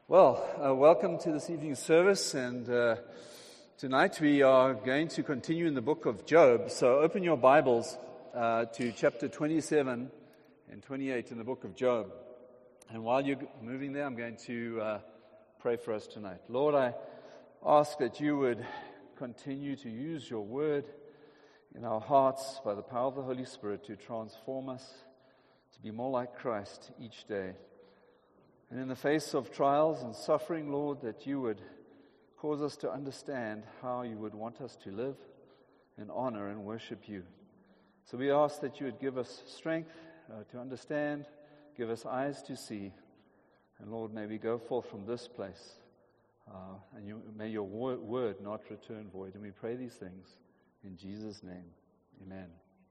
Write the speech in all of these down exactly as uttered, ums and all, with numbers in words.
Well, uh, welcome to this evening's service, and uh, tonight we are going to continue in the book of Job. So open your Bibles uh, to chapter twenty-seven and twenty-eight in the book of Job. And while you're moving there, I'm going to uh, pray for us tonight. Lord, I ask that you would continue to use your word in our hearts by the power of the Holy Spirit to transform us, to be more like Christ each day. And in the face of trials and suffering, Lord, that you would cause us to understand how you would want us to live and honor and worship you. So we ask that you would give us strength uh, to understand, give us eyes to see, and Lord, may we go forth from this place, uh, and you, may your wor- word not return void. And we pray these things in Jesus' name. Amen.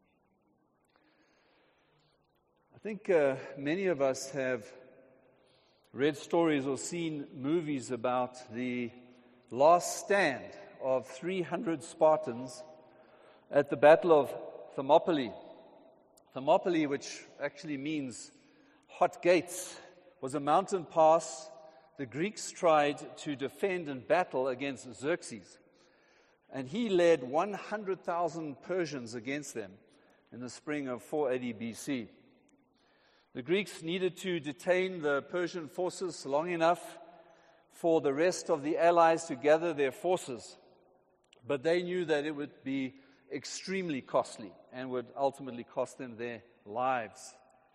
I think uh, many of us have read stories or seen movies about the last stand of three hundred Spartans at the Battle of Thermopylae. Thermopylae, which actually means hot gates, was a mountain pass the Greeks tried to defend in battle against Xerxes. And he led one hundred thousand Persians against them in the spring of four eighty B C. The Greeks needed to detain the Persian forces long enough for the rest of the allies to gather their forces, but they knew that it would be extremely costly and would ultimately cost them their lives.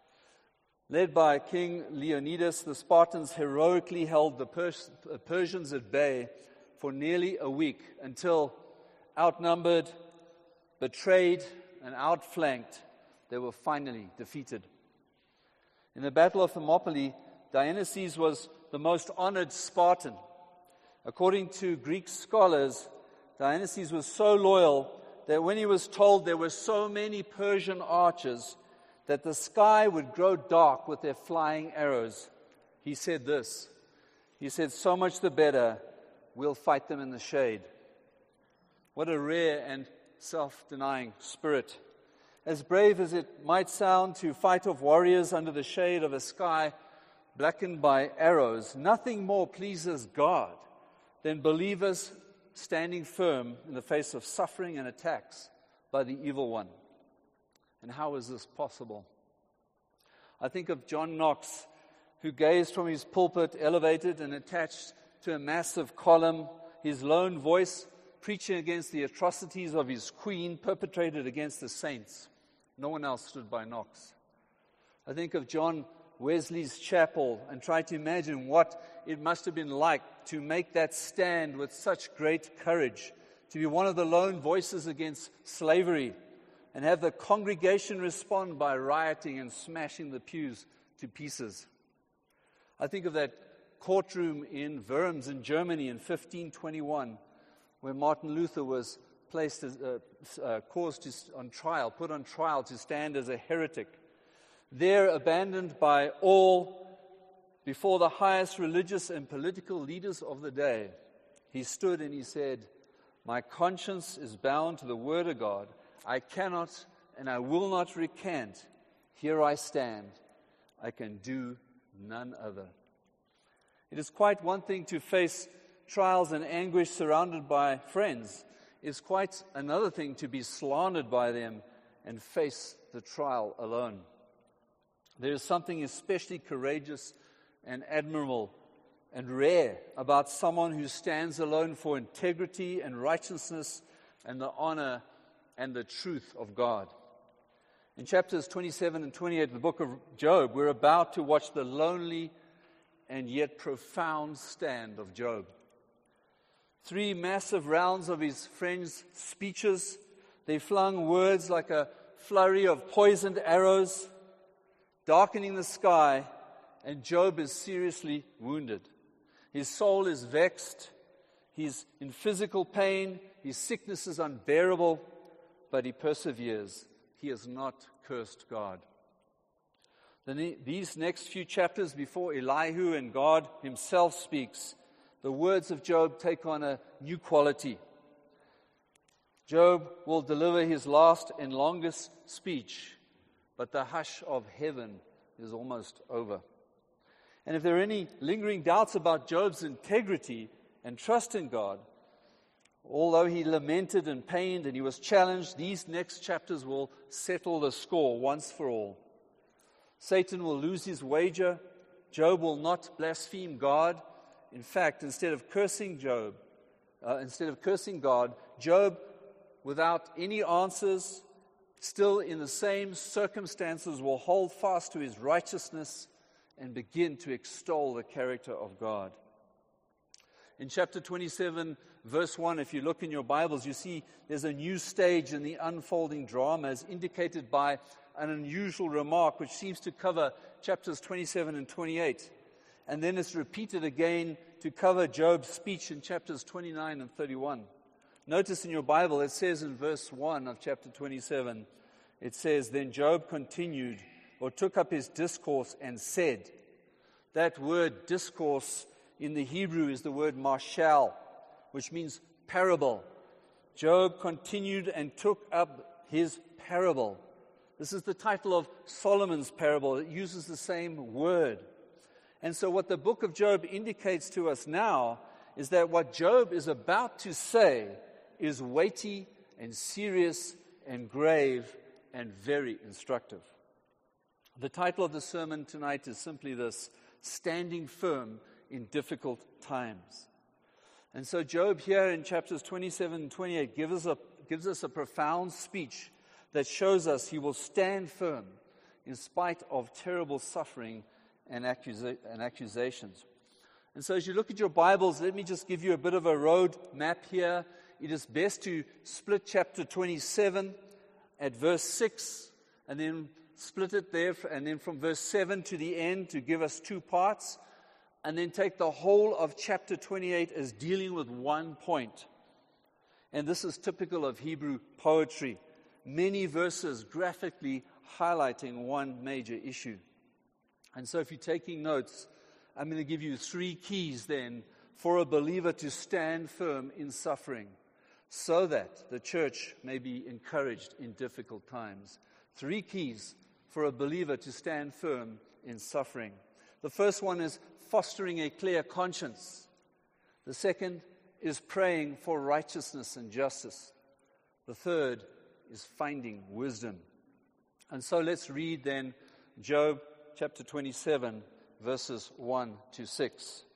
Led by King Leonidas, the Spartans heroically held the Pers- Persians at bay for nearly a week until, outnumbered, betrayed, and outflanked, they were finally defeated. In the Battle of Thermopylae, Dionysius was the most honored Spartan. According to Greek scholars, Dionysius was so loyal that when he was told there were so many Persian archers that the sky would grow dark with their flying arrows, he said this. He said, "So much the better, we'll fight them in the shade." What a rare and self-denying spirit. As brave as it might sound to fight off warriors under the shade of a sky blackened by arrows, nothing more pleases God than believers standing firm in the face of suffering and attacks by the evil one. And how is this possible? I think of John Knox, who gazed from his pulpit, elevated and attached to a massive column, his lone voice preaching against the atrocities of his queen perpetrated against the saints. No one else stood by Knox. I think of John Wesley's chapel and try to imagine what it must have been like to make that stand with such great courage, to be one of the lone voices against slavery and have the congregation respond by rioting and smashing the pews to pieces. I think of that courtroom in Worms in Germany in fifteen twenty-one where Martin Luther was placed as uh, uh, caused to, on trial, put on trial to stand as a heretic. There, abandoned by all before the highest religious and political leaders of the day, he stood and he said, "My conscience is bound to the word of God. I cannot and I will not recant. Here I stand. I can do none other." It is quite one thing to face trials and anguish surrounded by friends. It's quite another thing to be slandered by them and face the trial alone. There is something especially courageous and admirable and rare about someone who stands alone for integrity and righteousness and the honor and the truth of God. In chapters twenty-seven and twenty-eight of the book of Job, we're about to watch the lonely and yet profound stand of Job. Three massive rounds of his friends' speeches. They flung words like a flurry of poisoned arrows, darkening the sky, and Job is seriously wounded. His soul is vexed. He's in physical pain. His sickness is unbearable, but he perseveres. He has not cursed God. Then these next few chapters before Elihu and God himself speaks, the words of Job take on a new quality. Job will deliver his last and longest speech, but the hush of heaven is almost over. And if there are any lingering doubts about Job's integrity and trust in God, although he lamented and pained and he was challenged, these next chapters will settle the score once for all. Satan will lose his wager. Job will not blaspheme God. In fact, instead of cursing Job, uh, instead of cursing God, Job, without any answers, still in the same circumstances, will hold fast to his righteousness and begin to extol the character of God. In chapter twenty-seven, verse one, if you look in your Bibles, you see there's a new stage in the unfolding drama as indicated by an unusual remark which seems to cover chapters twenty-seven and twenty-eight. And then it's repeated again to cover Job's speech in chapters twenty-nine and thirty-one. Notice in your Bible, it says in verse one of chapter twenty-seven, it says, "Then Job continued, or took up his discourse and said." That word discourse in the Hebrew is the word marshal, which means parable. Job continued and took up his parable. This is the title of Solomon's parable. It uses the same word. And so what the book of Job indicates to us now is that what Job is about to say is weighty and serious and grave and very instructive. The title of the sermon tonight is simply this: Standing Firm in Difficult Times. And so Job here in chapters twenty-seven and twenty-eight gives us a, gives us a profound speech that shows us he will stand firm in spite of terrible suffering and, accusa- and accusations. And so as you look at your Bibles, let me just give you a bit of a road map here. It is best to split chapter twenty-seven at verse six, and then split it there, and then from verse seven to the end to give us two parts, and then take the whole of chapter twenty-eight as dealing with one point. And this is typical of Hebrew poetry. Many verses graphically highlighting one major issue. And so if you're taking notes, I'm going to give you three keys then for a believer to stand firm in suffering so that the church may be encouraged in difficult times. Three keys for a believer to stand firm in suffering. The first one is fostering a clear conscience. The second is praying for righteousness and justice. The third is finding wisdom. And so let's read then Job chapter twenty-seven, verses one to six.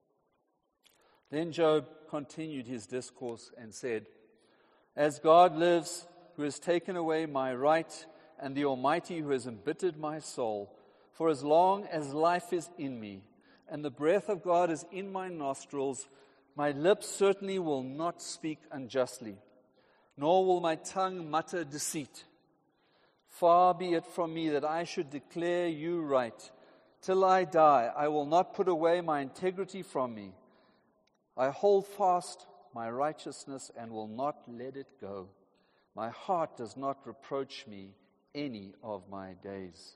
Then Job continued his discourse and said, "As God lives, who has taken away my right, and the Almighty who has embittered my soul, for as long as life is in me, and the breath of God is in my nostrils, my lips certainly will not speak unjustly, nor will my tongue mutter deceit. Far be it from me that I should declare you right. Till I die, I will not put away my integrity from me. I hold fast my righteousness and will not let it go. My heart does not reproach me any of my days."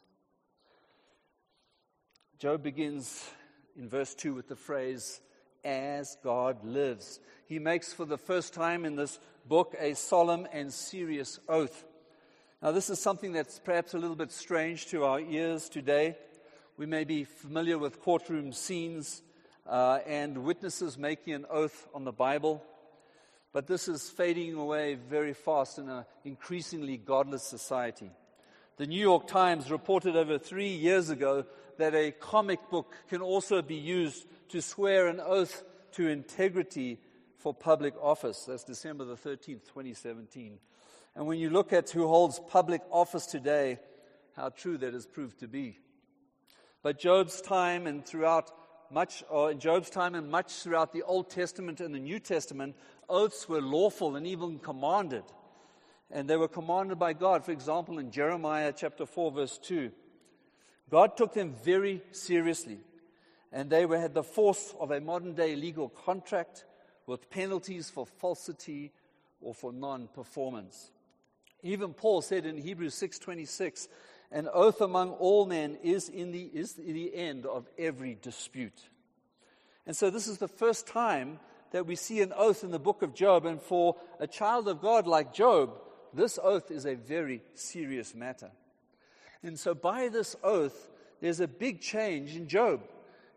Job begins in verse two with the phrase, "As God lives." He makes for the first time in this book a solemn and serious oath. Now this is something that's perhaps a little bit strange to our ears today. We may be familiar with courtroom scenes uh, and witnesses making an oath on the Bible, but this is fading away very fast in an increasingly godless society. The New York Times reported over three years ago that a comic book can also be used to swear an oath to integrity for public office. That's December the thirteenth, twenty seventeen. And when you look at who holds public office today, how true that has proved to be. But Job's time and throughout much, or in Job's time and much throughout the Old Testament and the New Testament, oaths were lawful and even commanded. And they were commanded by God. For example, in Jeremiah chapter four, verse two, God took them very seriously. And they were, had the force of a modern-day legal contract with penalties for falsity or for non-performance. Even Paul said in Hebrews six twenty-six, "An oath among all men is in the is the end of every dispute." And so this is the first time that we see an oath in the book of Job. And for a child of God like Job, this oath is a very serious matter. And so by this oath, there's a big change in Job.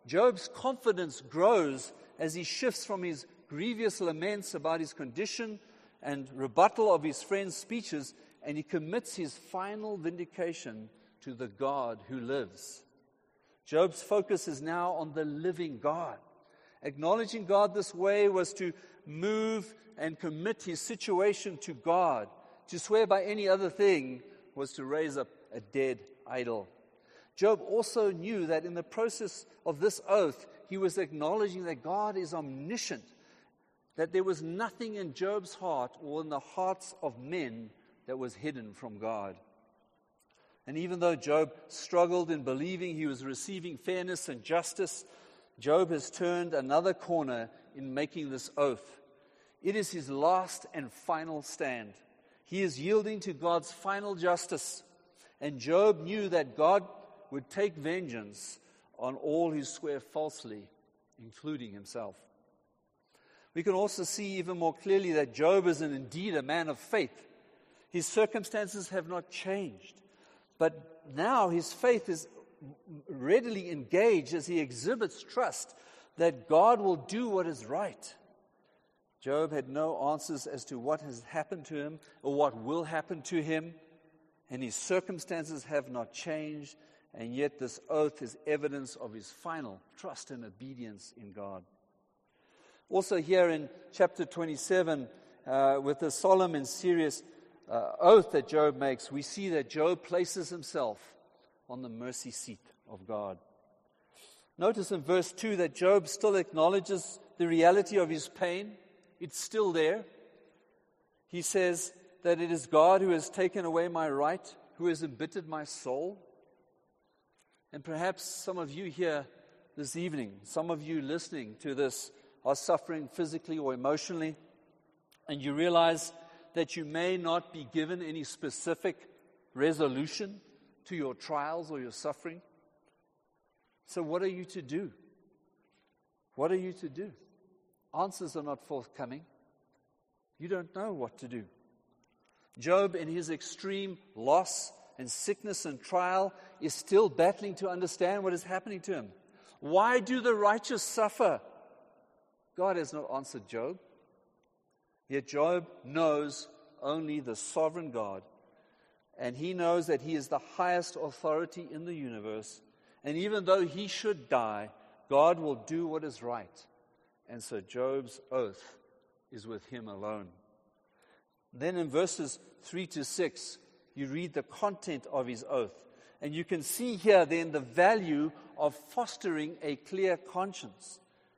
Job's confidence grows as he shifts from his grievous laments about his condition and rebuttal of his friends' speeches, and he commits his final vindication to the God who lives. Job's focus is now on the living God. Acknowledging God this way was to move and commit his situation to God. To swear by any other thing was to raise up a dead idol. Job also knew that in the process of this oath, he was acknowledging that God is omniscient, that there was nothing in Job's heart or in the hearts of men that was hidden from God. And even though Job struggled in believing he was receiving fairness and justice, Job has turned another corner in making this oath. It is his last and final stand. He is yielding to God's final justice. And Job knew that God would take vengeance on all who swear falsely, including himself. We can also see even more clearly that Job is an, indeed a man of faith. His circumstances have not changed. But now his faith is readily engaged as he exhibits trust that God will do what is right. Job had no answers as to what has happened to him or what will happen to him, and his circumstances have not changed, and yet this oath is evidence of his final trust and obedience in God. Also here in chapter twenty-seven, uh, with the solemn and serious uh, oath that Job makes, we see that Job places himself on the mercy seat of God. Notice in verse two that Job still acknowledges the reality of his pain. It's still there. He says that it is God who has taken away my right, who has embittered my soul. And perhaps some of you here this evening, some of you listening to this, are suffering physically or emotionally, and you realize that you may not be given any specific resolution to your trials or your suffering. So what are you to do? What are you to do? Answers are not forthcoming. You don't know what to do. Job, in his extreme loss and sickness and trial, is still battling to understand what is happening to him. Why do the righteous suffer? God has not answered Job. Yet Job knows only the sovereign God. And he knows that he is the highest authority in the universe. And even though he should die, God will do what is right. And so Job's oath is with him alone. Then in verses three to six, you read the content of his oath. And you can see here then the value of fostering a clear conscience.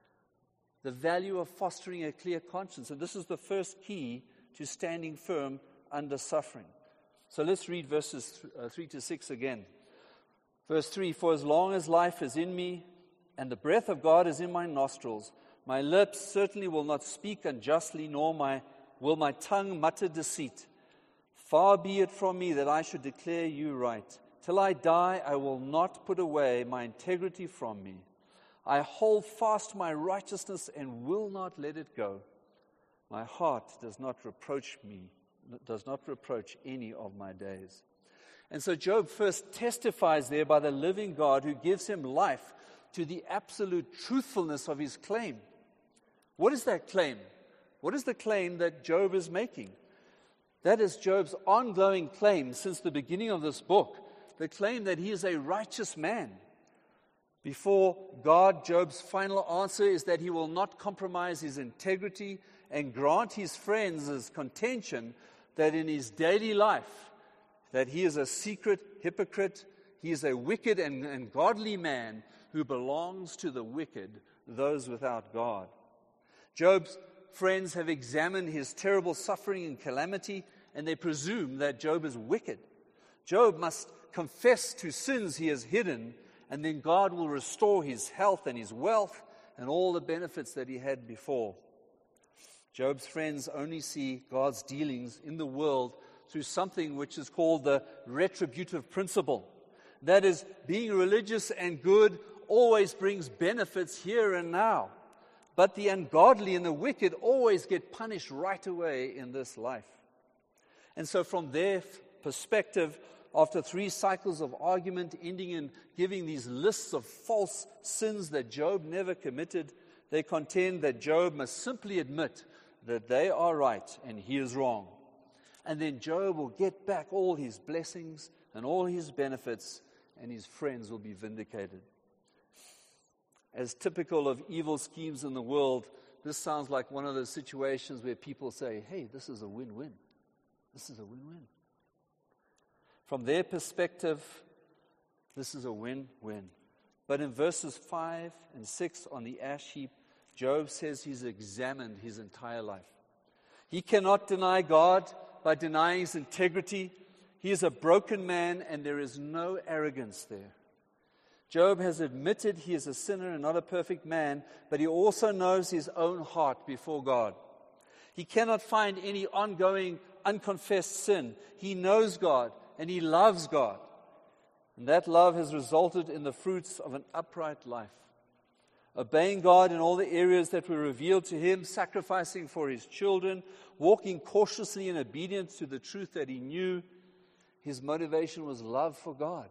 The value of fostering a clear conscience. And this is the first key to standing firm under suffering. So let's read verses th- uh, three to six again. Verse three, for as long as life is in me and the breath of God is in my nostrils, my lips certainly will not speak unjustly, nor my, will my tongue mutter deceit. Far be it from me that I should declare you right. Till I die, I will not put away my integrity from me. I hold fast my righteousness and will not let it go. My heart does not reproach me, does not reproach any of my days. And so Job first testifies there by the living God who gives him life to the absolute truthfulness of his claim. What is that claim? What is the claim that Job is making? That is Job's ongoing claim since the beginning of this book, the claim that he is a righteous man. Before God, Job's final answer is that he will not compromise his integrity and grant his friends his contention that in his daily life, that he is a secret hypocrite, he is a wicked and, and godly man who belongs to the wicked, those without God. Job's friends have examined his terrible suffering and calamity, and they presume that Job is wicked. Job must confess to sins he has hidden, and then God will restore his health and his wealth and all the benefits that he had before. Job's friends only see God's dealings in the world through something which is called the retributive principle. That is, being religious and good always brings benefits here and now. But the ungodly and the wicked always get punished right away in this life. And so from their perspective, after three cycles of argument, ending in giving these lists of false sins that Job never committed, they contend that Job must simply admit that they are right and he is wrong. And then Job will get back all his blessings and all his benefits, and his friends will be vindicated. As typical of evil schemes in the world, this sounds like one of those situations where people say, hey, this is a win-win. This is a win-win. From their perspective, this is a win-win. But in verses five and six on the ash heap, Job says he's examined his entire life. He cannot deny God by denying his integrity. He is a broken man, and there is no arrogance there. Job has admitted he is a sinner and not a perfect man, but he also knows his own heart before God. He cannot find any ongoing, unconfessed sin. He knows God, and he loves God. And that love has resulted in the fruits of an upright life. Obeying God in all the areas that were revealed to him, sacrificing for his children, walking cautiously in obedience to the truth that he knew. His motivation was love for God,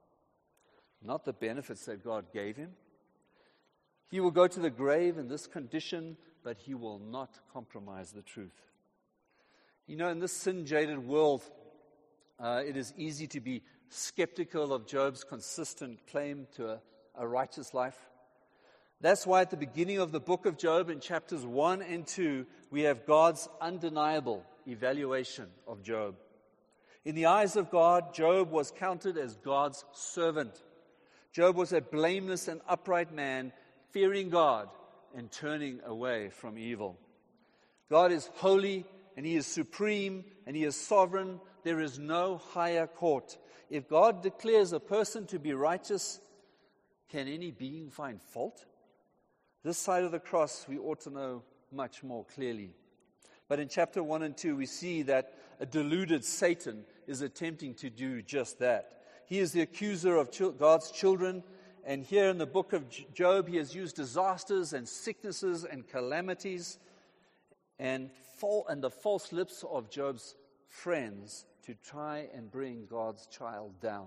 not the benefits that God gave him. He will go to the grave in this condition, but he will not compromise the truth. You know, in this sin-jaded world, uh, it is easy to be skeptical of Job's consistent claim to a, a righteous life. That's why at the beginning of the book of Job, in chapters one and two, we have God's undeniable evaluation of Job. In the eyes of God, Job was counted as God's servant. Job was a blameless and upright man, fearing God and turning away from evil. God is holy, and he is supreme, and he is sovereign. There is no higher court. If God declares a person to be righteous, can any being find fault? This side of the cross, we ought to know much more clearly. But in chapter one and two, we see that a deluded Satan is attempting to do just that. He is the accuser of God's children, and here in the book of Job, he has used disasters and sicknesses and calamities and, fall, and the false lips of Job's friends to try and bring God's child down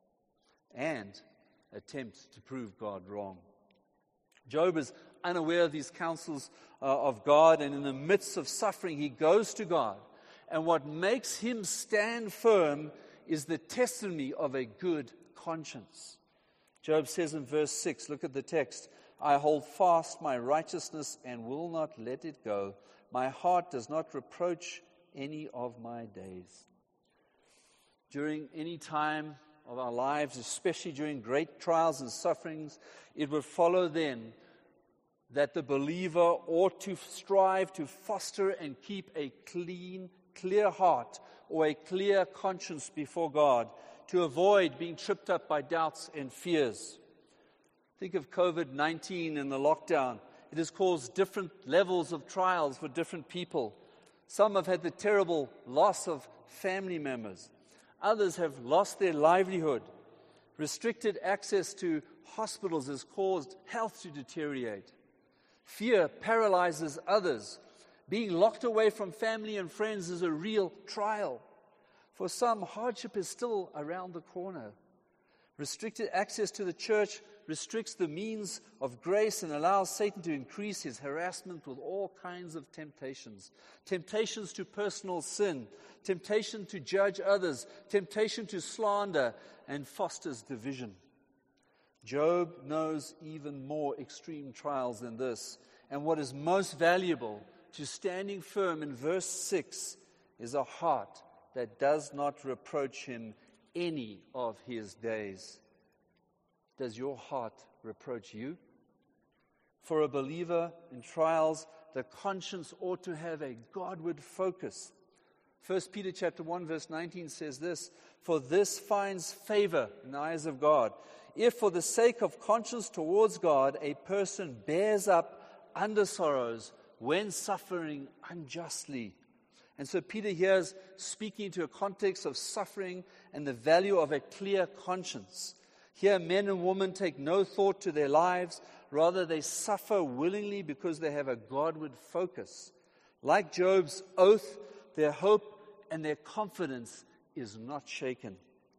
and attempt to prove God wrong. Job is unaware of these counsels uh, of God, and in the midst of suffering, he goes to God. And what makes him stand firm is the testimony of a good conscience. Job says in verse six, look at the text, I hold fast my righteousness and will not let it go. My heart does not reproach any of my days. During any time of our lives, especially during great trials and sufferings, it would follow then that the believer ought to strive to foster and keep a clean, clear heart or a clear conscience before God, to avoid being tripped up by doubts and fears. Think of covid nineteen and the lockdown. It has caused different levels of trials for different people. Some have had the terrible loss of family members. Others have lost their livelihood. Restricted access to hospitals has caused health to deteriorate. Fear paralyzes others. Being locked away from family and friends is a real trial. For some, hardship is still around the corner. Restricted access to the church restricts the means of grace and allows Satan to increase his harassment with all kinds of temptations. Temptations to personal sin, temptation to judge others, temptation to slander, and fosters division. Job knows even more extreme trials than this. And what is most valuable to standing firm in verse six is a heart that does not reproach him any of his days. Does your heart reproach you? For a believer in trials, the conscience ought to have a Godward focus. First Peter chapter one verse nineteen says this, for this finds favor in the eyes of God, if for the sake of conscience towards God, a person bears up under sorrows when suffering unjustly. And so Peter here is speaking to a context of suffering and the value of a clear conscience. Here, men and women take no thought to their lives. Rather, they suffer willingly because they have a Godward focus. Like Job's oath, their hope and their confidence is not shaken.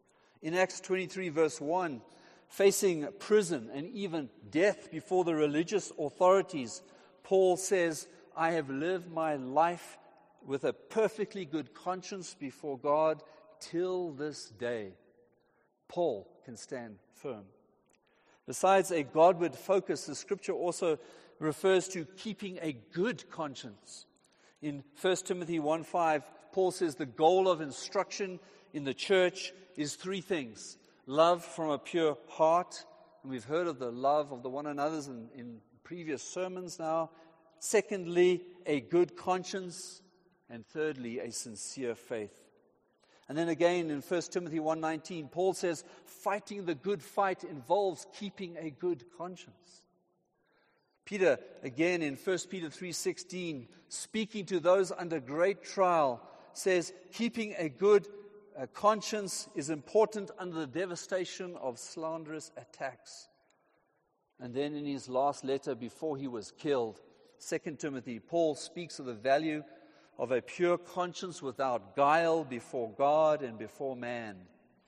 In Acts twenty-three, verse one, facing prison and even death before the religious authorities, Paul says, I have lived my life with a perfectly good conscience before God till this day. Paul can stand firm. Besides a Godward focus, the scripture also refers to keeping a good conscience. In First Timothy one five, Paul says the goal of instruction in the church is three things. Love from a pure heart, and we've heard of the love of the one another's in, in previous sermons now. Secondly, a good conscience. And thirdly, a sincere faith. And then again in First Timothy one nineteen, Paul says, fighting the good fight involves keeping a good conscience. Peter, again in First Peter three sixteen, speaking to those under great trial, says, keeping a good uh, conscience is important under the devastation of slanderous attacks. And then in his last letter before he was killed, Second Timothy, Paul speaks of the value of a pure conscience without guile before God and before man.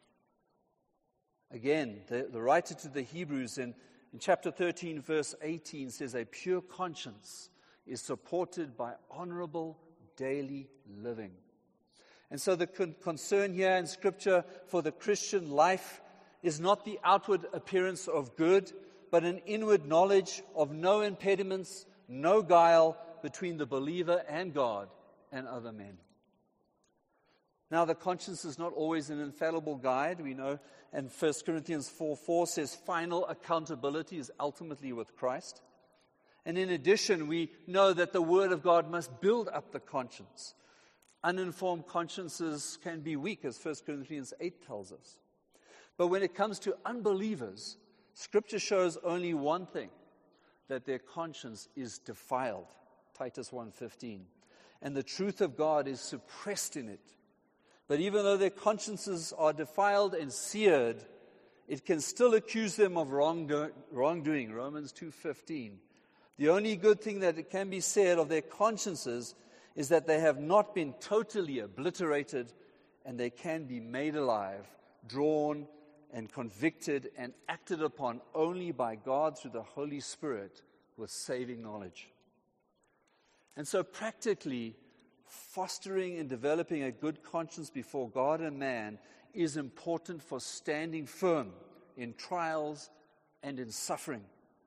Again, the, the writer to the Hebrews in, in chapter thirteen, verse eighteen says, a pure conscience is supported by honorable daily living. And so the con- concern here in Scripture for the Christian life is not the outward appearance of good, but an inward knowledge of no impediments, no guile between the believer and God and other men. Now, the conscience is not always an infallible guide. We know, and First Corinthians four four says final accountability is ultimately with Christ. And in addition, we know that the Word of God must build up the conscience. Uninformed consciences can be weak, as First Corinthians eight tells us. But when it comes to unbelievers, Scripture shows only one thing, that their conscience is defiled. Titus one fifteen. And the truth of God is suppressed in it. But even though their consciences are defiled and seared, it can still accuse them of wrongdo- wrongdoing. Romans two fifteen. The only good thing that it can be said of their consciences is that they have not been totally obliterated, and they can be made alive, drawn and convicted and acted upon only by God through the Holy Spirit with saving knowledge. And so practically, fostering and developing a good conscience before God and man is important for standing firm in trials and in suffering.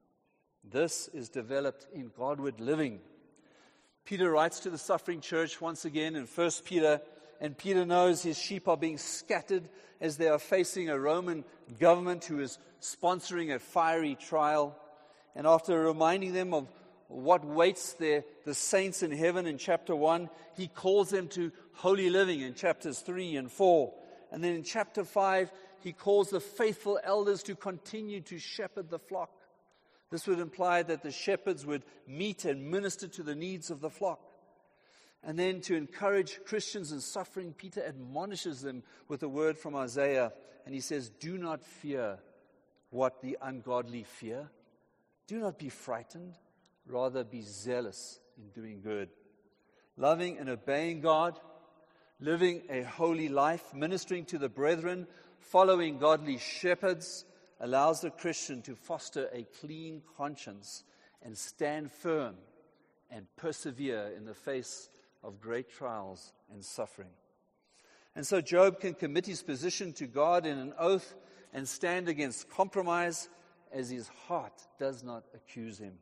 This is developed in Godward living. Peter writes to the suffering church once again in First Peter, and Peter knows his sheep are being scattered as they are facing a Roman government who is sponsoring a fiery trial. And after reminding them of what waits their, the saints in heaven in chapter one, he calls them to holy living in chapters three and four. And then in chapter five, he calls the faithful elders to continue to shepherd the flock. This would imply that the shepherds would meet and minister to the needs of the flock. And then to encourage Christians in suffering, Peter admonishes them with a word from Isaiah. And he says, do not fear what the ungodly fear. Do not be frightened. Rather be zealous in doing good. Loving and obeying God, living a holy life, ministering to the brethren, following godly shepherds, allows the Christian to foster a clean conscience and stand firm and persevere in the face of great trials and suffering. And so Job can commit his position to God in an oath and stand against compromise as his heart does not accuse him.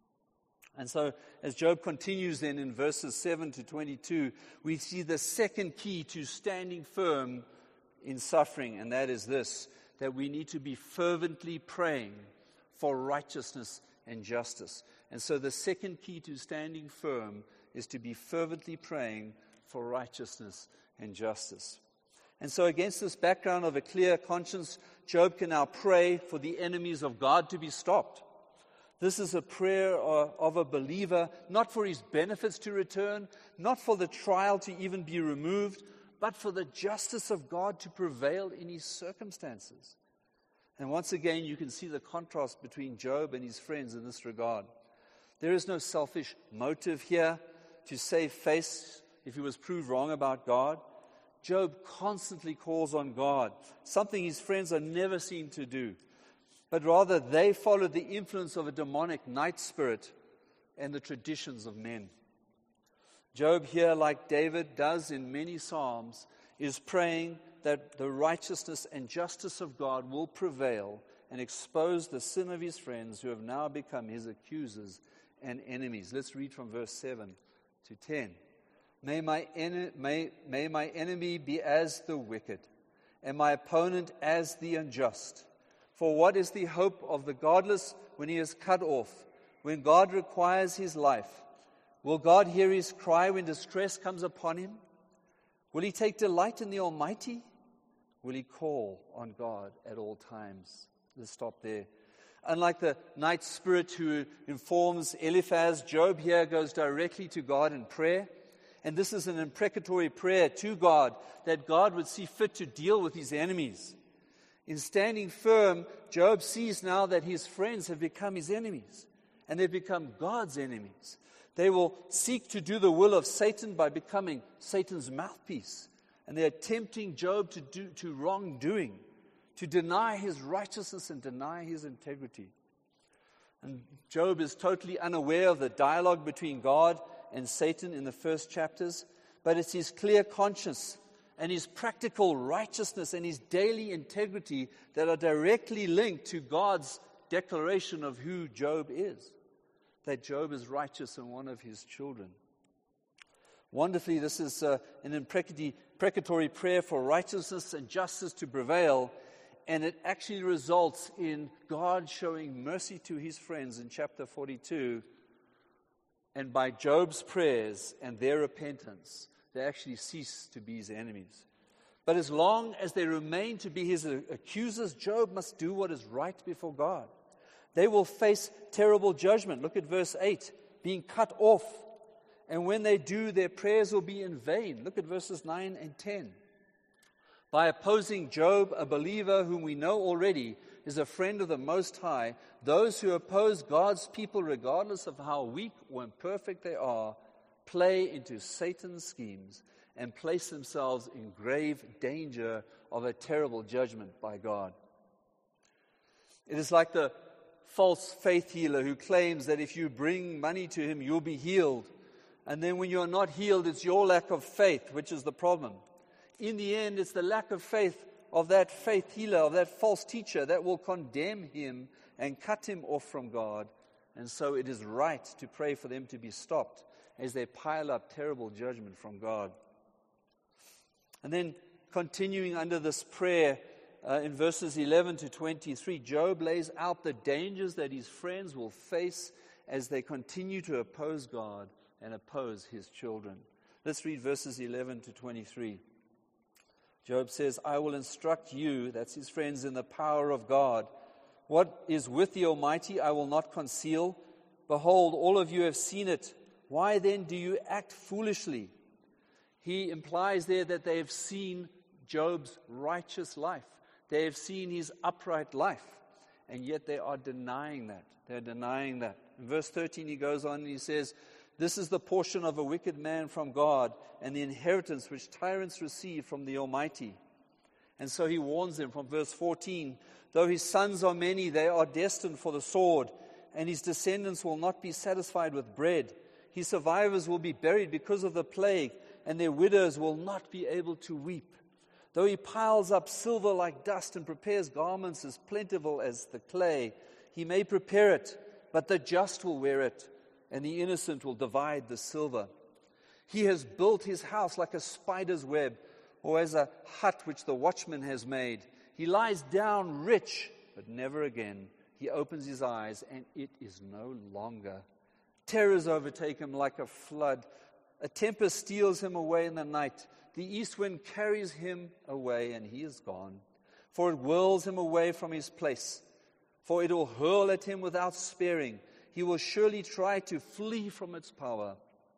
And so as Job continues then in verses seven to twenty-two, we see the second key to standing firm in suffering, and that is this, that we need to be fervently praying for righteousness and justice. And so the second key to standing firm is to be fervently praying for righteousness and justice. And so against this background of a clear conscience, Job can now pray for the enemies of God to be stopped. This is a prayer of a believer, not for his benefits to return, not for the trial to even be removed, but for the justice of God to prevail in his circumstances. And once again, you can see the contrast between Job and his friends in this regard. There is no selfish motive here to save face if he was proved wrong about God. Job constantly calls on God, something his friends are never seen to do. But rather, they followed the influence of a demonic night spirit and the traditions of men. Job here, like David does in many Psalms, is praying that the righteousness and justice of God will prevail and expose the sin of his friends who have now become his accusers and enemies. Let's read from verse seven to ten. May my, en- may, may my enemy be as the wicked, and my opponent as the unjust. For what is the hope of the godless when he is cut off, when God requires his life? Will God hear his cry when distress comes upon him? Will he take delight in the Almighty? Will he call on God at all times? Let's stop there. Unlike the night spirit who informs Eliphaz, Job here goes directly to God in prayer. And this is an imprecatory prayer to God that God would see fit to deal with his enemies. In standing firm, Job sees now that his friends have become his enemies, and they've become God's enemies. They will seek to do the will of Satan by becoming Satan's mouthpiece. And they're tempting Job to do to wrongdoing, to deny his righteousness and deny his integrity. And Job is totally unaware of the dialogue between God and Satan in the first chapters, but it's his clear conscience and his practical righteousness and his daily integrity that are directly linked to God's declaration of who Job is, that Job is righteous and one of his children. Wonderfully, this is uh, an imprecatory prayer for righteousness and justice to prevail, and it actually results in God showing mercy to his friends in chapter forty-two. And by Job's prayers and their repentance, they actually cease to be his enemies. But as long as they remain to be his accusers, Job must do what is right before God. They will face terrible judgment. Look at verse eight, being cut off. And when they do, their prayers will be in vain. Look at verses nine and ten. By opposing Job, a believer whom we know already is a friend of the Most High, those who oppose God's people, regardless of how weak or imperfect they are, play into Satan's schemes and place themselves in grave danger of a terrible judgment by God. It is like the false faith healer who claims that if you bring money to him, you'll be healed. And then when you're not healed, it's your lack of faith, which is the problem. In the end, it's the lack of faith of that faith healer, of that false teacher, that will condemn him and cut him off from God. And so it is right to pray for them to be stopped as they pile up terrible judgment from God. And then continuing under this prayer, uh, in verses eleven to twenty-three, Job lays out the dangers that his friends will face as they continue to oppose God and oppose his children. Let's read verses eleven to twenty-three. Job says, I will instruct you, that's his friends, in the power of God. What is with the Almighty I will not conceal. Behold, all of you have seen it. Why then do you act foolishly? He implies there that they have seen Job's righteous life. They have seen his upright life. And yet they are denying that. They're denying that. In verse thirteen he goes on and he says, this is the portion of a wicked man from God, and the inheritance which tyrants receive from the Almighty. And so he warns them from verse fourteen, though his sons are many, they are destined for the sword, and his descendants will not be satisfied with bread. His survivors will be buried because of the plague, and their widows will not be able to weep. Though he piles up silver like dust and prepares garments as plentiful as the clay, he may prepare it, but the just will wear it, and the innocent will divide the silver. He has built his house like a spider's web, or as a hut which the watchman has made. He lies down rich, but never again. He opens his eyes, and it is no longer. Terrors overtake him like a flood. A tempest steals him away in the night. The east wind carries him away, and he is gone. For it whirls him away from his place. For it will hurl at him without sparing. He will surely try to flee from its power.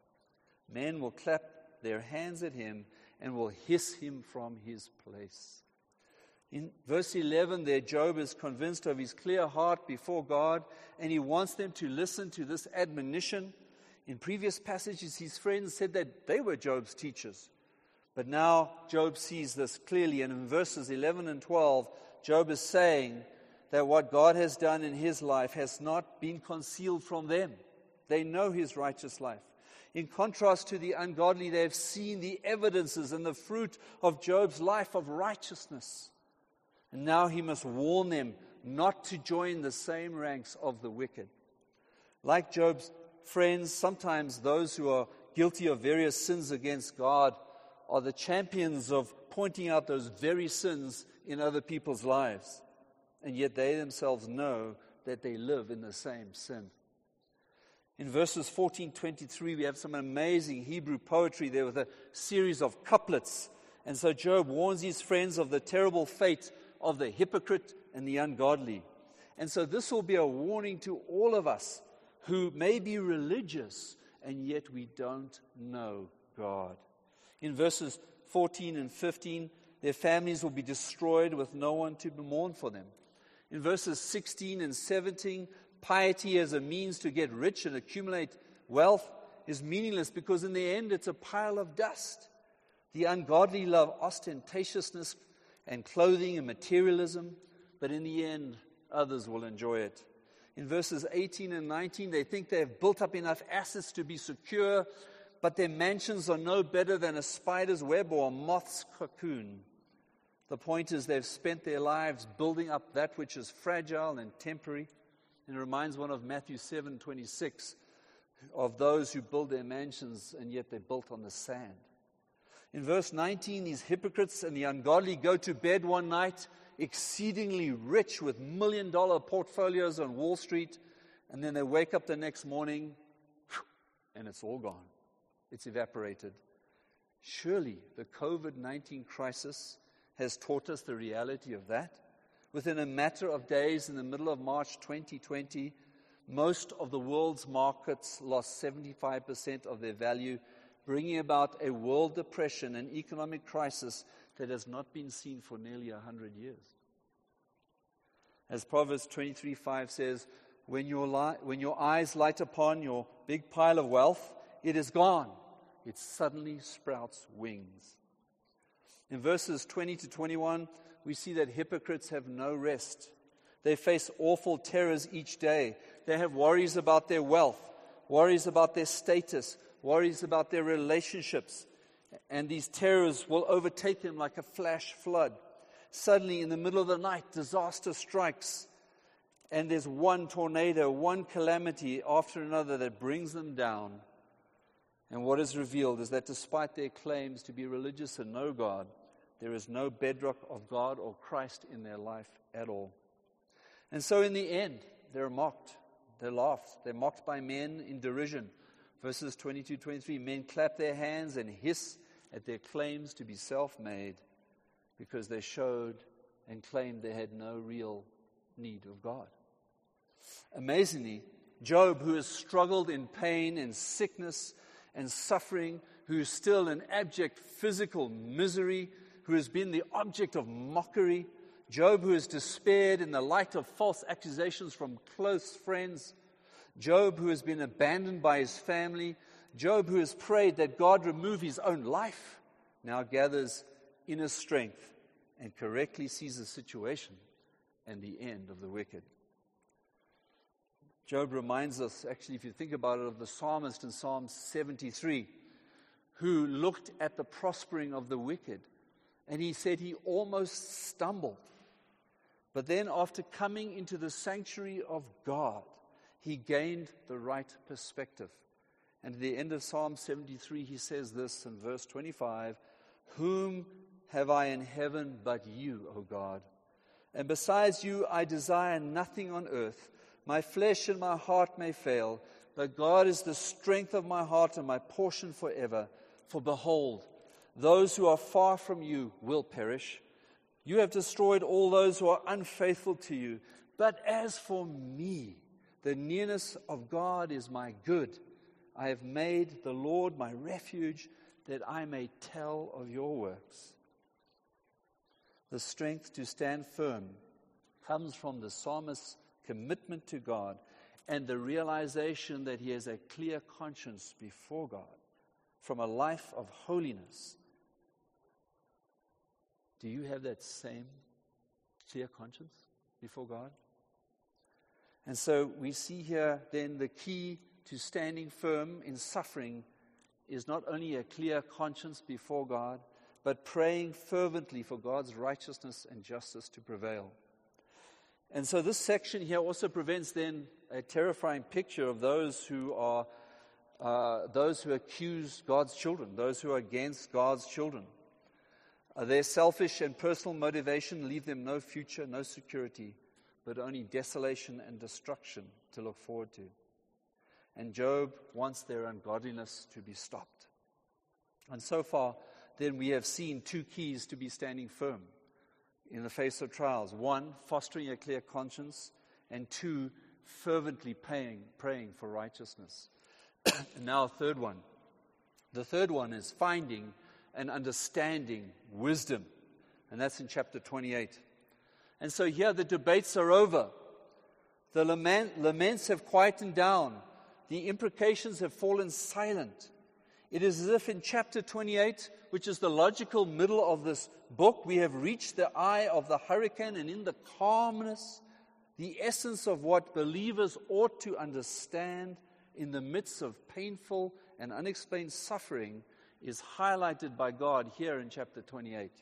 Men will clap their hands at him and will hiss him from his place. In verse eleven there, Job is convinced of his clear heart before God, and he wants them to listen to this admonition. In previous passages, his friends said that they were Job's teachers. But now Job sees this clearly, and in verses eleven and twelve, Job is saying that what God has done in his life has not been concealed from them. They know his righteous life. In contrast to the ungodly, they have seen the evidences and the fruit of Job's life of righteousness. And now he must warn them not to join the same ranks of the wicked. Like Job's friends, sometimes those who are guilty of various sins against God are the champions of pointing out those very sins in other people's lives. And yet they themselves know that they live in the same sin. In verses fourteen to twenty-three, we have some amazing Hebrew poetry there with a series of couplets. And so Job warns his friends of the terrible fate of the hypocrite and the ungodly. And so this will be a warning to all of us who may be religious and yet we don't know God. In verses fourteen and fifteen, their families will be destroyed with no one to mourn for them. In verses sixteen and seventeen, piety as a means to get rich and accumulate wealth is meaningless because in the end it's a pile of dust. The ungodly love ostentatiousness and clothing and materialism, but in the end others will enjoy it. In verses eighteen and nineteen, they think they have built up enough assets to be secure, but their mansions are no better than a spider's web or a moth's cocoon. The point is they've spent their lives building up that which is fragile and temporary. And it reminds one of Matthew seven twenty-six, of those who build their mansions and yet they're built on the sand. In verse nineteen, these hypocrites and the ungodly go to bed one night exceedingly rich with million-dollar portfolios on Wall Street, and then they wake up the next morning and it's all gone. It's evaporated. Surely the covid nineteen crisis has taught us the reality of that. Within a matter of days, in the middle of March twenty twenty, most of the world's markets lost seventy-five percent of their value, bringing about a world depression and economic crisis that has not been seen for nearly one hundred years. As Proverbs twenty-three five says, when your, li- when your eyes light upon your big pile of wealth, it is gone. It suddenly sprouts wings. In verses twenty to twenty-one, we see that hypocrites have no rest. They face awful terrors each day. They have worries about their wealth, worries about their status, worries about their relationships. And these terrors will overtake them like a flash flood. Suddenly, in the middle of the night, disaster strikes. And there's one tornado, one calamity after another that brings them down. And what is revealed is that despite their claims to be religious and know God, there is no bedrock of God or Christ in their life at all. And so in the end, they're mocked. They're laughed. They're mocked by men in derision. Verses twenty-two to twenty-three, men clap their hands and hiss at their claims to be self-made because they showed and claimed they had no real need of God. Amazingly, Job, who has struggled in pain and sickness and suffering, who is still in abject physical misery, who has been the object of mockery, Job, who has despaired in the light of false accusations from close friends, Job, who has been abandoned by his family, Job, who has prayed that God remove his own life, now gathers inner strength and correctly sees the situation and the end of the wicked. Job reminds us, actually, if you think about it, of the psalmist in Psalm seventy-three, who looked at the prospering of the wicked, and he said he almost stumbled. But then after coming into the sanctuary of God, he gained the right perspective. And at the end of Psalm seventy-three, he says this in verse twenty-five, "Whom have I in heaven but you, O God? And besides you I desire nothing on earth. My flesh and my heart may fail, but God is the strength of my heart and my portion forever. For behold, those who are far from you will perish. You have destroyed all those who are unfaithful to you. But as for me, the nearness of God is my good. I have made the Lord my refuge, that I may tell of your works." The strength to stand firm comes from the psalmist's commitment to God and the realization that he has a clear conscience before God from a life of holiness Do you have that same clear conscience before God? And so we see here then the key to standing firm in suffering is not only a clear conscience before God, but praying fervently for God's righteousness and justice to prevail. And so this section here also presents then a terrifying picture of those who are uh, those who accuse God's children, those who are against God's children. Uh, their selfish and personal motivation leave them no future, no security, but only desolation and destruction to look forward to. And Job wants their ungodliness to be stopped. And so far, then we have seen two keys to be standing firm in the face of trials. One, fostering a clear conscience, and two, fervently praying, praying for righteousness. And now a third one. The third one is finding and understanding wisdom. And that's in chapter twenty-eight. And so here the debates are over. The lament, laments have quietened down. The imprecations have fallen silent. It is as if in chapter twenty-eight, which is the logical middle of this book, we have reached the eye of the hurricane, and in the calmness, the essence of what believers ought to understand in the midst of painful and unexplained suffering is highlighted by God here in chapter twenty-eight.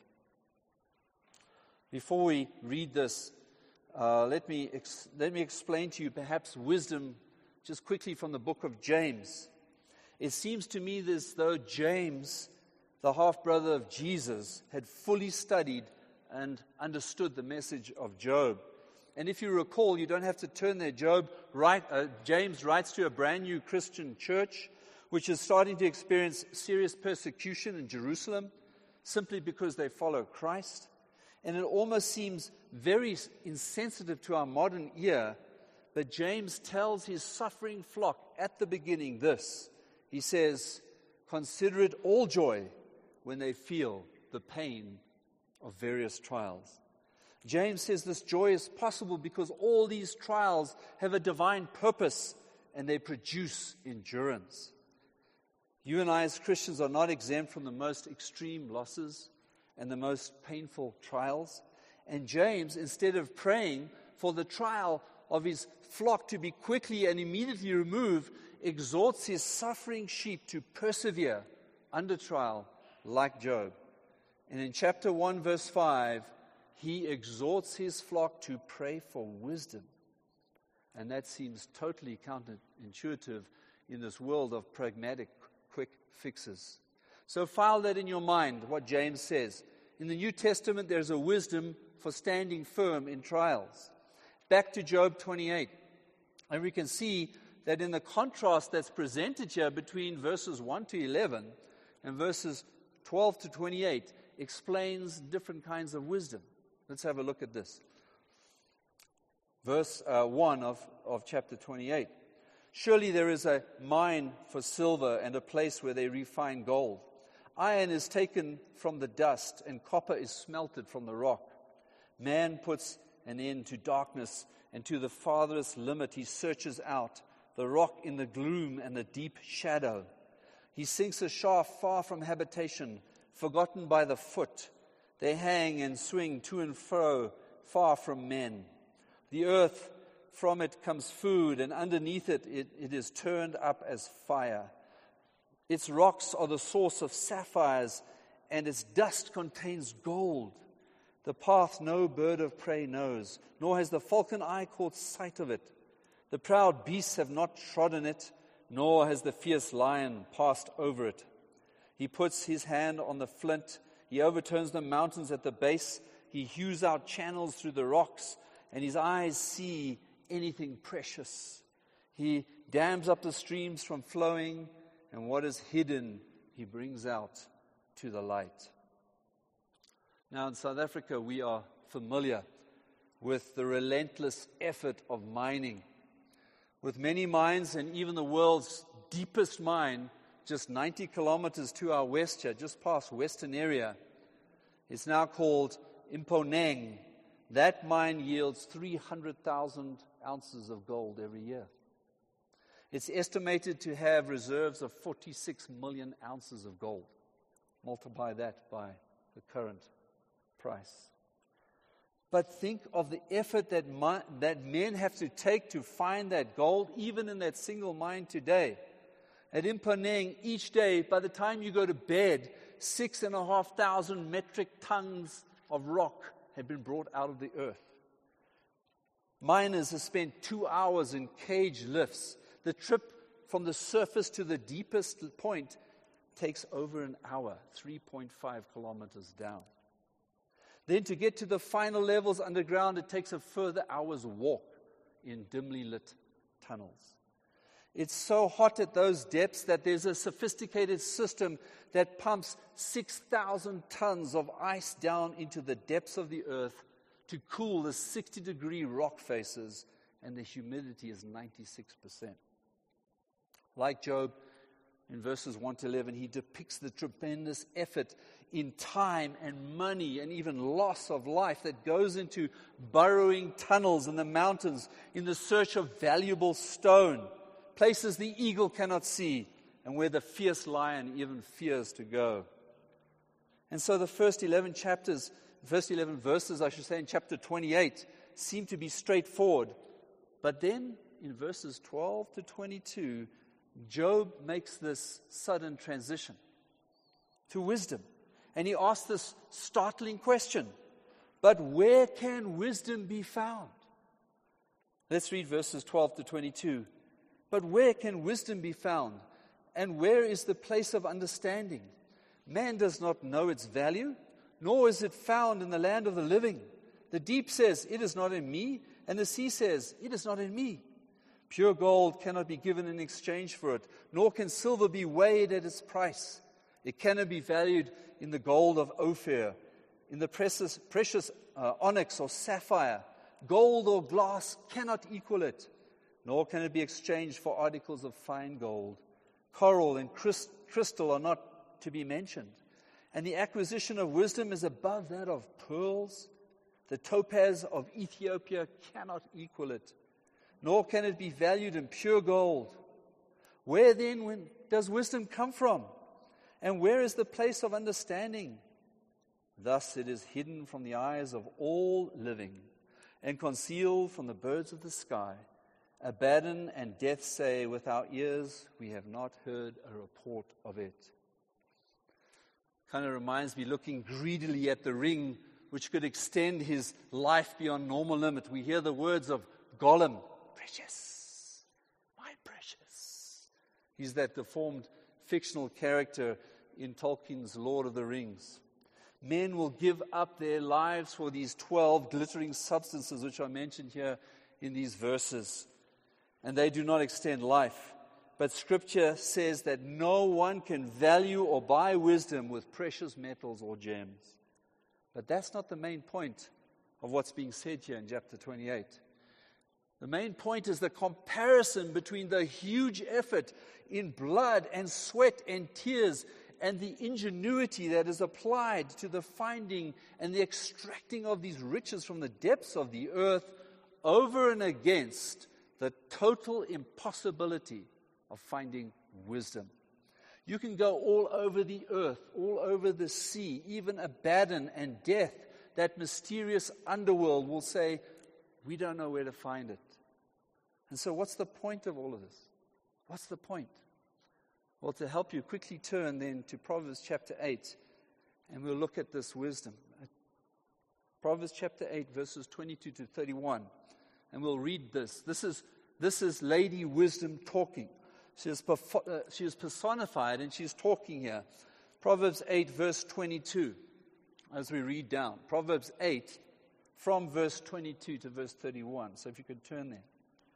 Before we read this, uh, let me ex- let me explain to you perhaps wisdom just quickly from the book of James. It seems to me as though James, the half-brother of Jesus, had fully studied and understood the message of Job. And if you recall, you don't have to turn there. Job write, uh, James writes to a brand new Christian church, which is starting to experience serious persecution in Jerusalem, simply because they follow Christ. And it almost seems very insensitive to our modern ear, but James tells his suffering flock at the beginning this. He says, "Consider it all joy when they feel the pain of various trials." James says this joy is possible because all these trials have a divine purpose and they produce endurance. You and I as Christians are not exempt from the most extreme losses and the most painful trials. And James, instead of praying for the trial of his flock to be quickly and immediately removed, exhorts his suffering sheep to persevere under trial like Job. And in chapter one, verse five, he exhorts his flock to pray for wisdom. And that seems totally counterintuitive in this world of pragmatic, quick fixes. So file that in your mind, what James says. In the New Testament, there's a wisdom for standing firm in trials. Back to Job twenty-eight. And we can see that in the contrast that's presented here between verses one to eleven and verses twelve to twenty-eight explains different kinds of wisdom. Let's have a look at this. Verse uh, one of, of chapter twenty-eight. Surely there is a mine for silver and a place where they refine gold. Iron is taken from the dust and copper is smelted from the rock. Man puts an end to darkness, and to the farthest limit he searches out the rock in the gloom and the deep shadow. He sinks a shaft far from habitation, forgotten by the foot. They hang and swing to and fro, far from men. The earth, from it comes food, and underneath it, it, it is turned up as fire. Its rocks are the source of sapphires, and its dust contains gold. The path no bird of prey knows, nor has the falcon eye caught sight of it. The proud beasts have not trodden it, nor has the fierce lion passed over it. He puts his hand on the flint. He overturns the mountains at the base. He hews out channels through the rocks, and his eyes see anything precious. He dams up the streams from flowing, and what is hidden he brings out to the light. Now in South Africa, we are familiar with the relentless effort of mining. With many mines, and even the world's deepest mine, just ninety kilometers to our west here, just past Western area, it's now called Mponeng. That mine yields three hundred thousand ounces of gold every year. It's estimated to have reserves of forty-six million ounces of gold. Multiply that by the current price. But think of the effort that, mi- that men have to take to find that gold, even in that single mine today. At Mponeng, each day, by the time you go to bed, six and a half thousand metric tons of rock have been brought out of the earth. Miners have spent two hours in cage lifts. The trip from the surface to the deepest point takes over an hour, three point five kilometers down. Then to get to the final levels underground, it takes a further hour's walk in dimly lit tunnels. It's so hot at those depths that there's a sophisticated system that pumps six thousand tons of ice down into the depths of the earth to cool the sixty-degree rock faces, and the humidity is ninety-six percent. Like Job, in verses one to eleven, he depicts the tremendous effort in time and money and even loss of life that goes into burrowing tunnels in the mountains in the search of valuable stone, places the eagle cannot see, and where the fierce lion even fears to go. And so the first eleven chapters, first eleven verses, I should say, in chapter twenty-eight, seem to be straightforward. But then, in verses twelve to twenty-two, Job makes this sudden transition to wisdom. And he asks this startling question, but where can wisdom be found? Let's read verses twelve to twenty-two. But where can wisdom be found? And where is the place of understanding? Man does not know its value, nor is it found in the land of the living. The deep says, it is not in me, and the sea says, it is not in me. Pure gold cannot be given in exchange for it, nor can silver be weighed at its price. It cannot be valued in the gold of Ophir, in the precious, precious uh, onyx or sapphire. Gold or glass cannot equal it, nor can it be exchanged for articles of fine gold. Coral and crystal are not to be mentioned. And the acquisition of wisdom is above that of pearls. The topaz of Ethiopia cannot equal it, nor can it be valued in pure gold. Where then when, does wisdom come from? And where is the place of understanding? Thus it is hidden from the eyes of all living, and concealed from the birds of the sky. Abaddon and death say, with our ears we have not heard a report of it. Kind of reminds me looking greedily at the ring, which could extend his life beyond normal limit. We hear the words of Gollum, precious, my precious. He's that deformed fictional character in Tolkien's Lord of the Rings. Men will give up their lives for these twelve glittering substances which are mentioned here in these verses. And they do not extend life. But Scripture says that no one can value or buy wisdom with precious metals or gems. But that's not the main point of what's being said here in chapter twenty-eight. The main point is the comparison between the huge effort in blood and sweat and tears and the ingenuity that is applied to the finding and the extracting of these riches from the depths of the earth over and against the total impossibility of finding wisdom. You can go all over the earth, all over the sea, even Abaddon and death, that mysterious underworld will say, we don't know where to find it. And so what's the point of all of this? What's the point? Well, to help you, quickly turn then to Proverbs chapter eight, and we'll look at this wisdom. Proverbs chapter eight, verses twenty-two to thirty-one. And we'll read this. This is, this is Lady Wisdom talking. She is, perfo- uh, she is personified, and she's talking here. Proverbs eight, verse twenty-two, as we read down. Proverbs eight, from verse twenty-two to verse thirty-one. So if you could turn there.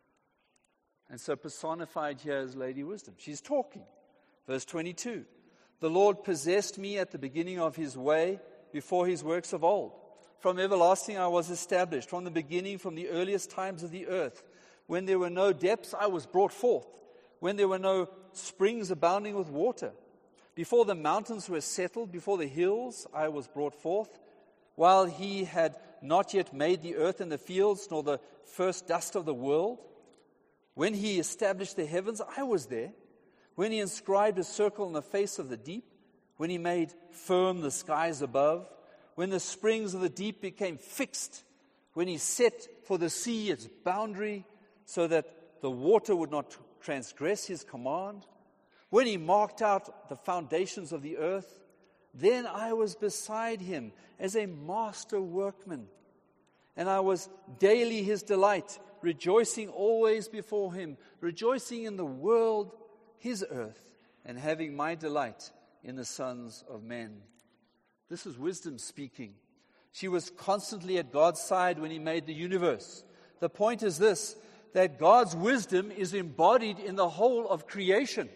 And so personified here is Lady Wisdom. She's talking. Verse twenty-two, the Lord possessed me at the beginning of his way, before his works of old. From everlasting I was established, from the beginning, from the earliest times of the earth. When there were no depths, I was brought forth. When there were no springs abounding with water. Before the mountains were settled, before the hills, I was brought forth. While he had not yet made the earth and the fields, nor the first dust of the world. When he established the heavens, I was there. When he inscribed a circle on the face of the deep. When he made firm the skies above. when the springs of the deep became fixed, when he set for the sea its boundary so that the water would not transgress his command, when he marked out the foundations of the earth, then I was beside him as a master workman, and I was daily his delight, rejoicing always before him, rejoicing in the world, his earth, and having my delight in the sons of men. This is wisdom speaking. She was constantly at God's side when he made the universe. The point is this, that God's wisdom is embodied in the whole of creation.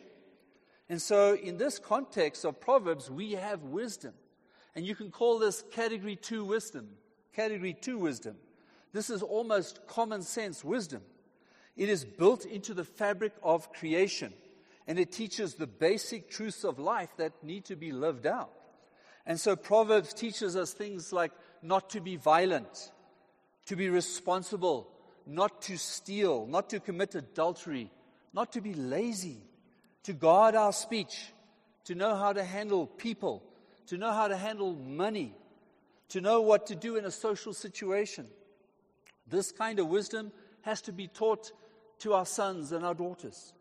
And so in this context of Proverbs, we have wisdom. And you can call this category two wisdom. Category two wisdom. This is almost common sense wisdom. It is built into the fabric of creation. And it teaches the basic truths of life that need to be lived out. And so Proverbs teaches us things like not to be violent, to be responsible, not to steal, not to commit adultery, not to be lazy, to guard our speech, to know how to handle people, to know how to handle money, to know what to do in a social situation. This kind of wisdom has to be taught to our sons and our daughters.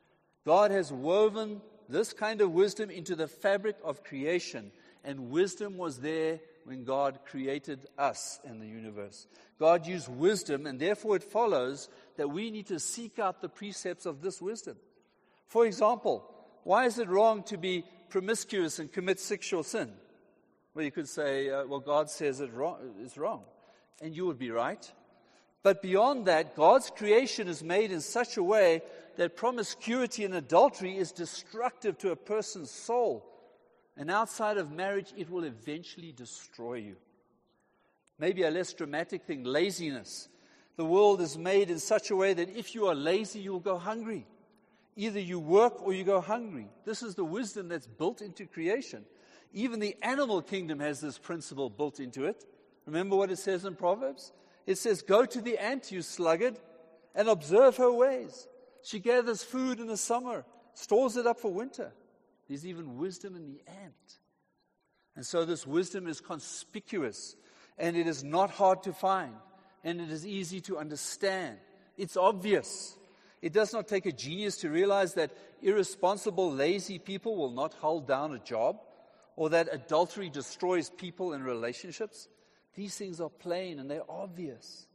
God has woven this kind of wisdom into the fabric of creation, and wisdom was there when God created us and the universe. God used wisdom, and therefore it follows that we need to seek out the precepts of this wisdom. For example, why is it wrong to be promiscuous and commit sexual sin? Well, you could say, uh, well, God says it wrong, it's wrong, and you would be right. But beyond that, God's creation is made in such a way that promiscuity and adultery is destructive to a person's soul. And outside of marriage, it will eventually destroy you. Maybe a less dramatic thing, laziness. The world is made in such a way that if you are lazy, you will go hungry. Either you work or you go hungry. This is the wisdom that's built into creation. Even the animal kingdom has this principle built into it. Remember what it says in Proverbs? It says, go to the ant, you sluggard, and observe her ways. She gathers food in the summer, stores it up for winter. There's even wisdom in the ant. And so this wisdom is conspicuous, and it is not hard to find, and it is easy to understand. It's obvious. It does not take a genius to realize that irresponsible, lazy people will not hold down a job, or that adultery destroys people and relationships. These things are plain and they're obvious.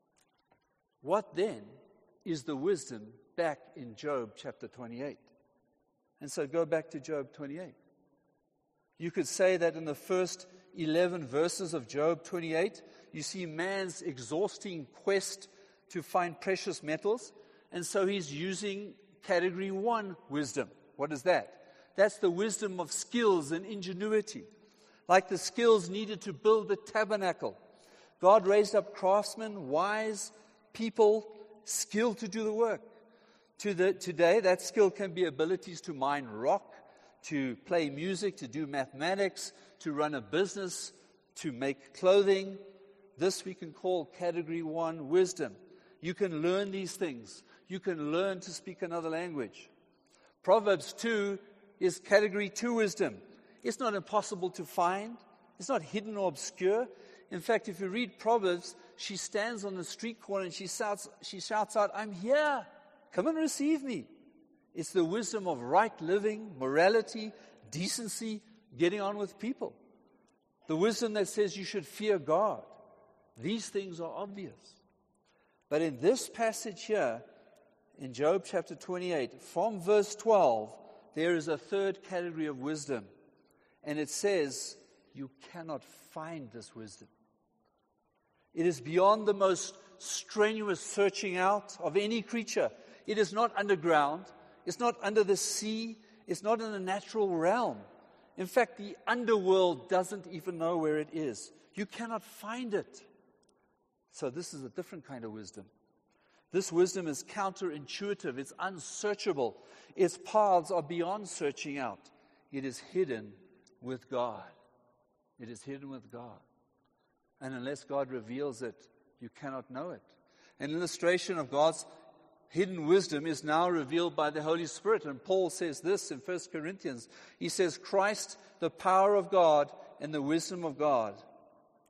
What then is the wisdom back in Job chapter twenty-eight? And so go back to Job twenty-eight. You could say that in the first eleven verses of Job twenty-eight, you see man's exhausting quest to find precious metals. And so he's using category one wisdom. What is that? That's the wisdom of skills and ingenuity. Like the skills needed to build the tabernacle. God raised up craftsmen, wise people, skilled to do the work. To the, today, that skill can be abilities to mine rock, to play music, to do mathematics, to run a business, to make clothing. This we can call category one wisdom. You can learn these things. You can learn to speak another language. Proverbs two is category two wisdom. It's not impossible to find. It's not hidden or obscure. In fact, if you read Proverbs, she stands on the street corner and she shouts, she shouts out, I'm here. Come and receive me. It's the wisdom of right living, morality, decency, getting on with people. The wisdom that says you should fear God. These things are obvious. But in this passage here, in Job chapter twenty-eight, from verse twelve, there is a third category of wisdom. And it says, you cannot find this wisdom. It is beyond the most strenuous searching out of any creature. It is not underground. It's not under the sea. It's not in the natural realm. In fact, the underworld doesn't even know where it is. You cannot find it. So this is a different kind of wisdom. This wisdom is counterintuitive. It's unsearchable. Its paths are beyond searching out. It is hidden with God. It is hidden with God. And unless God reveals it, you cannot know it. An illustration of God's hidden wisdom is now revealed by the Holy Spirit. And Paul says this in First Corinthians. He says, Christ, the power of God and the wisdom of God.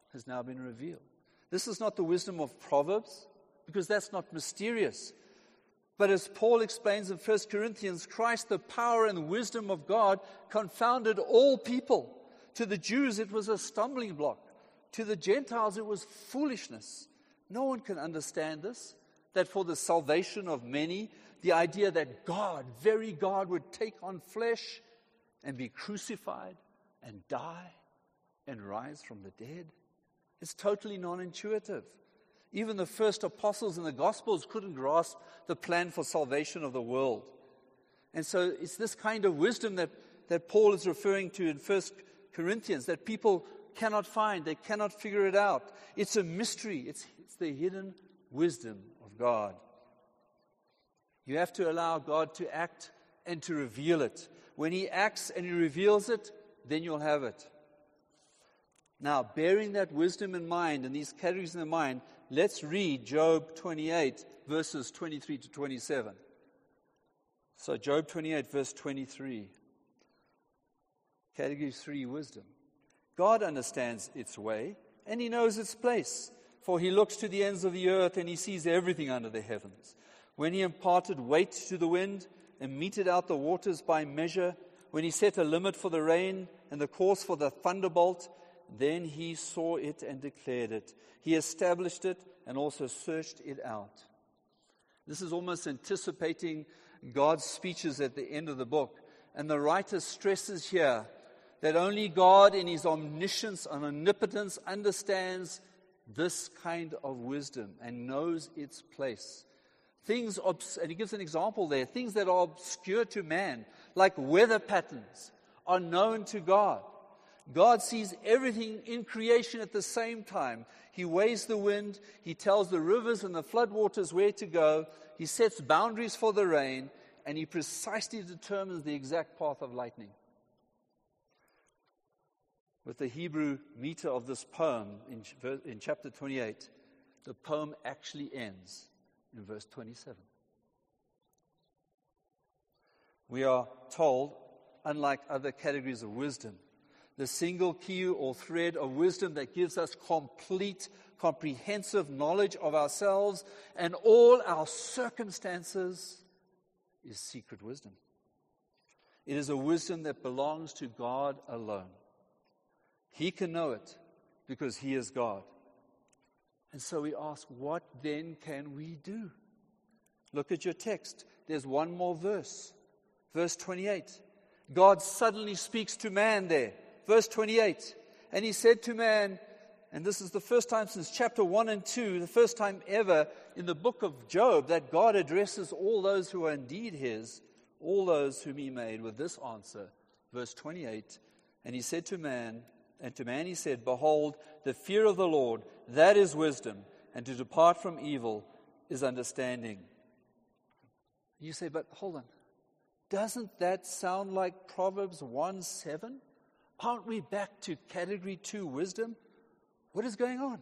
has now been revealed. This is not the wisdom of Proverbs, because that's not mysterious. But as Paul explains in First Corinthians, Christ, the power and wisdom of God, confounded all people. To the Jews, it was a stumbling block. To the Gentiles, it was foolishness. No one can understand this, that for the salvation of many, the idea that God, very God, would take on flesh and be crucified and die and rise from the dead. It's totally non-intuitive. Even the first apostles in the Gospels couldn't grasp the plan for salvation of the world. And so it's this kind of wisdom that, that Paul is referring to in First Corinthians, that people cannot find, they cannot figure it out. It's a mystery. It's, it's the hidden wisdom of God. You have to allow God to act and to reveal it. When He acts and He reveals it, then you'll have it. Now, bearing that wisdom in mind and these categories in mind, let's read Job twenty-eight, verses twenty-three to twenty-seven. So Job twenty-eight, verse twenty-three. Category three, wisdom. God understands its way, and He knows its place. For He looks to the ends of the earth, and He sees everything under the heavens. When He imparted weight to the wind, and meted out the waters by measure, when He set a limit for the rain, and the course for the thunderbolt, then He saw it and declared it. He established it and also searched it out. This is almost anticipating God's speeches at the end of the book. And the writer stresses here that only God in His omniscience and omnipotence understands this kind of wisdom and knows its place. Things, obs- and he gives an example there, things that are obscure to man, like weather patterns, are known to God. God sees everything in creation at the same time. He weighs the wind. He tells the rivers and the floodwaters where to go. He sets boundaries for the rain, and He precisely determines the exact path of lightning. With the Hebrew meter of this poem in, in chapter twenty-eight, the poem actually ends in verse twenty-seven. We are told, unlike other categories of wisdom, the single key or thread of wisdom that gives us complete, comprehensive knowledge of ourselves and all our circumstances is secret wisdom. It is a wisdom that belongs to God alone. He can know it because He is God. And so we ask, what then can we do? Look at your text. There's one more verse. Verse twenty-eight. God suddenly speaks to man there. Verse twenty-eight, and He said to man, and this is the first time since chapter one and two, the first time ever in the book of Job that God addresses all those who are indeed His, all those whom He made, with this answer. Verse twenty-eight, and He said to man, and to man He said, behold, the fear of the Lord, that is wisdom, and to depart from evil is understanding. You say, but hold on, doesn't that sound like Proverbs one seven? Aren't we back to category two wisdom? What is going on?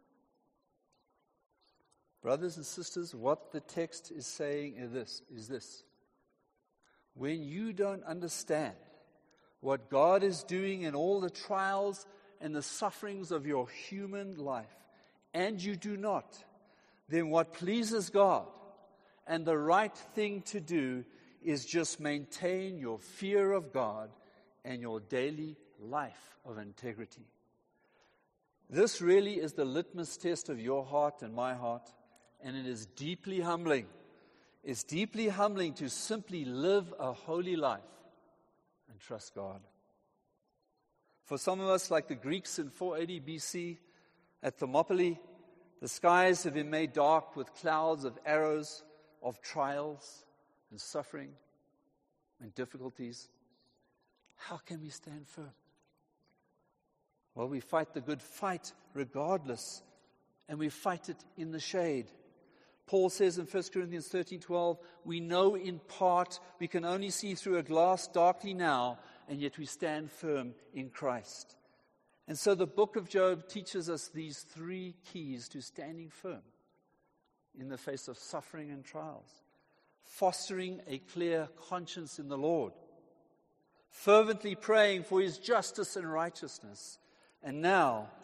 Brothers and sisters, what the text is saying is this, is this. When you don't understand what God is doing in all the trials and the sufferings of your human life, and you do not, then what pleases God and the right thing to do is just maintain your fear of God and your daily life of integrity. This really is the litmus test of your heart and my heart, and it is deeply humbling. It's deeply humbling to simply live a holy life and trust God. For some of us, like the Greeks in four eighty B C at Thermopylae, the skies have been made dark with clouds of arrows of trials and suffering and difficulties. How can we stand firm? Well, we fight the good fight regardless, and we fight it in the shade. Paul says in First Corinthians thirteen twelve, we know in part, we can only see through a glass darkly now, and yet we stand firm in Christ. And so the book of Job teaches us these three keys to standing firm in the face of suffering and trials. Fostering a clear conscience in the Lord. Fervently praying for His justice and righteousness. And now,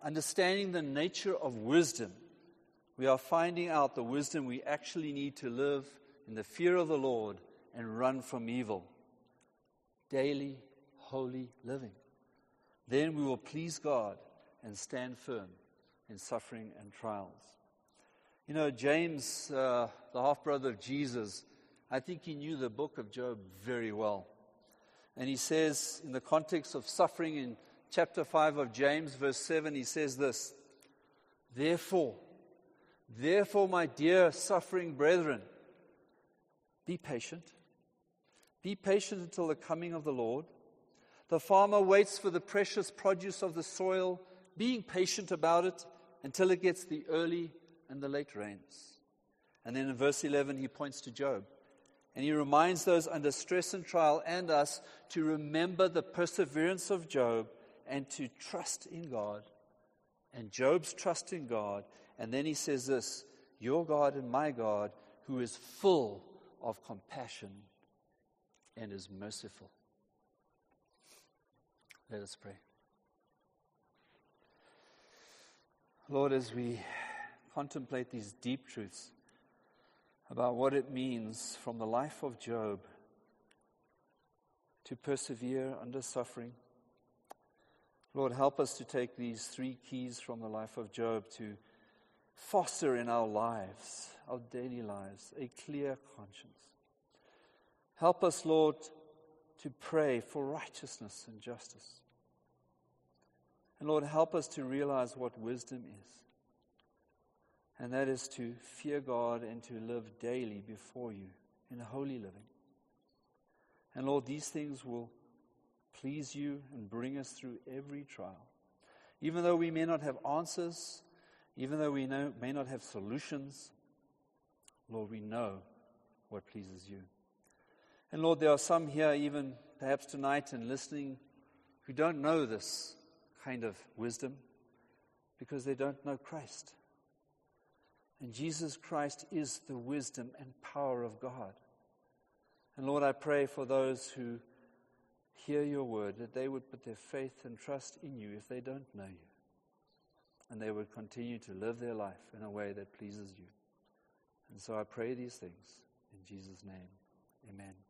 understanding the nature of wisdom, we are finding out the wisdom we actually need to live in the fear of the Lord and run from evil. Daily, holy living. Then we will please God and stand firm in suffering and trials. You know, James, uh, the half-brother of Jesus, I think he knew the book of Job very well. And he says, in the context of suffering in chapter five of James, verse seven, he says this, Therefore, therefore, my dear suffering brethren, be patient. Be patient until the coming of the Lord. The farmer waits for the precious produce of the soil, being patient about it until it gets the early and the late rains. And then in verse eleven, he points to Job. And he reminds those under stress and trial and us to remember the perseverance of Job and to trust in God. And Job's trust in God. And then he says this, your God and my God, who is full of compassion and is merciful. Let us pray. Lord, as we contemplate these deep truths about what it means from the life of Job to persevere under suffering, Lord, help us to take these three keys from the life of Job to foster in our lives, our daily lives, a clear conscience. Help us, Lord, to pray for righteousness and justice. And Lord, help us to realize what wisdom is. And that is to fear God and to live daily before you in holy living. And Lord, these things will please you and bring us through every trial. Even though we may not have answers, even though we know, may not have solutions, Lord, we know what pleases you. And Lord, there are some here, even perhaps tonight and listening, who don't know this kind of wisdom because they don't know Christ. And Jesus Christ is the wisdom and power of God. And Lord, I pray for those who hear your word, that they would put their faith and trust in you if they don't know you. And they would continue to live their life in a way that pleases you. And so I pray these things in Jesus' name. Amen.